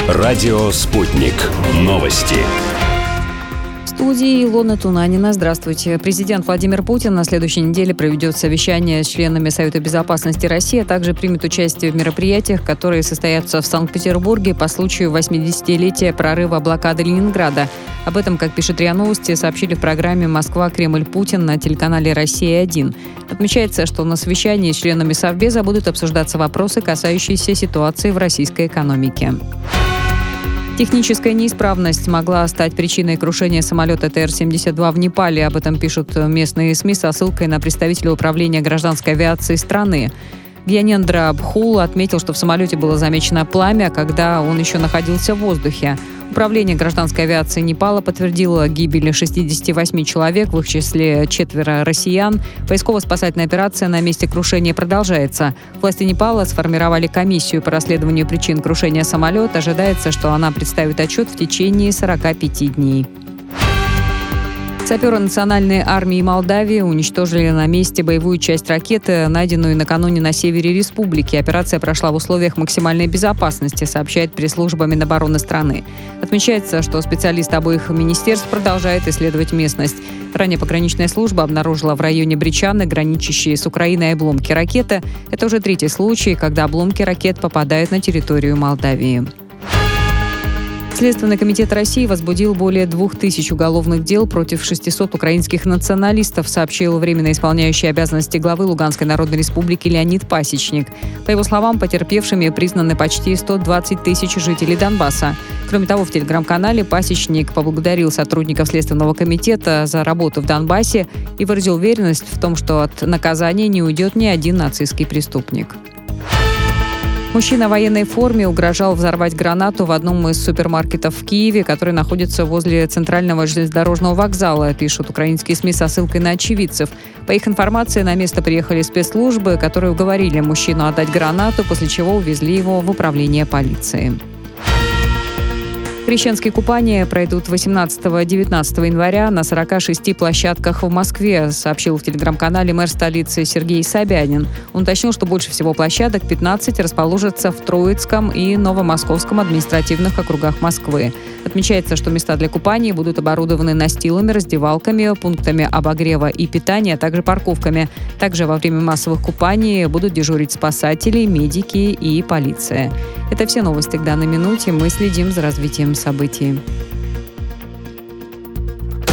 Радио «Спутник». Новости. В студии Илона Тунанина. Здравствуйте. Президент Владимир Путин на следующей неделе проведет совещание с членами Совета безопасности России, а также примет участие в мероприятиях, которые состоятся в Санкт-Петербурге по случаю 80-летия прорыва блокады Ленинграда. Об этом, как пишет РИА Новости, сообщили в программе «Москва. Кремль. Путин» на телеканале «Россия-1». Отмечается, что на совещании с членами Совбеза будут обсуждаться вопросы, касающиеся ситуации в российской экономике. Техническая неисправность могла стать причиной крушения самолета ТР-72 в Непале. Об этом пишут местные СМИ со ссылкой на представителя управления гражданской авиации страны. Гьянендра Бхул отметил, что в самолете было замечено пламя, когда он еще находился в воздухе. Управление гражданской авиации Непала подтвердило гибель 68 человек, в их числе 4 россиян. Поисково-спасательная операция на месте крушения продолжается. Власти Непала сформировали комиссию по расследованию причин крушения самолета. Ожидается, что она представит отчет в течение 45 дней. Саперы Национальной армии Молдавии уничтожили на месте боевую часть ракеты, найденную накануне на севере республики. Операция прошла в условиях максимальной безопасности, сообщает пресс-служба Минобороны страны. Отмечается, что специалисты обоих министерств продолжают исследовать местность. Ранее пограничная служба обнаружила в районе Бричаны, граничащие с Украиной, обломки ракеты. Это уже третий случай, когда обломки ракет попадают на территорию Молдавии. Следственный комитет России возбудил более 2000 уголовных дел против 600 украинских националистов, сообщил временно исполняющий обязанности главы Луганской Народной Республики Леонид Пасечник. По его словам, потерпевшими признаны почти 120 тысяч жителей Донбасса. Кроме того, в телеграм-канале Пасечник поблагодарил сотрудников Следственного комитета за работу в Донбассе и выразил уверенность в том, что от наказания не уйдет ни один нацистский преступник. Мужчина в военной форме угрожал взорвать гранату в одном из супермаркетов в Киеве, который находится возле центрального железнодорожного вокзала, пишут украинские СМИ со ссылкой на очевидцев. По их информации, на место приехали спецслужбы, которые уговорили мужчину отдать гранату, после чего увезли его в управление полиции. Крещенские купания пройдут 18-19 января на 46 площадках в Москве, сообщил в телеграм-канале мэр столицы Сергей Собянин. Он уточнил, что больше всего площадок, 15, расположатся в Троицком и Новомосковском административных округах Москвы. Отмечается, что места для купаний будут оборудованы настилами, раздевалками, пунктами обогрева и питания, а также парковками. Также во время массовых купаний будут дежурить спасатели, медики и полиция. Это все новости к данной минуте. Мы следим за развитием событий.